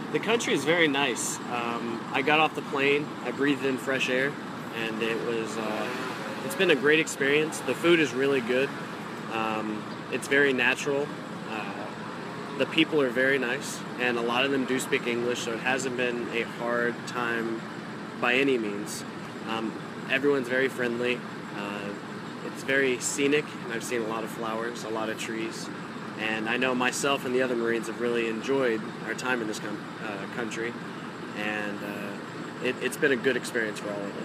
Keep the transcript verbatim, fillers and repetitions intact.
The country is very nice. Um, I got off the plane, I breathed in fresh air, and it was uh, it's been a great experience. The food is really good. Um, it's very natural. Uh, the people are very nice, and a lot of them do speak English, so it hasn't been a hard time by any means. Um, Everyone's very friendly. Uh, it's very scenic, and I've seen a lot of flowers, a lot of trees. And I know myself and the other Marines have really enjoyed our time in this com- uh, country, and uh, it, it's been a good experience for all of us.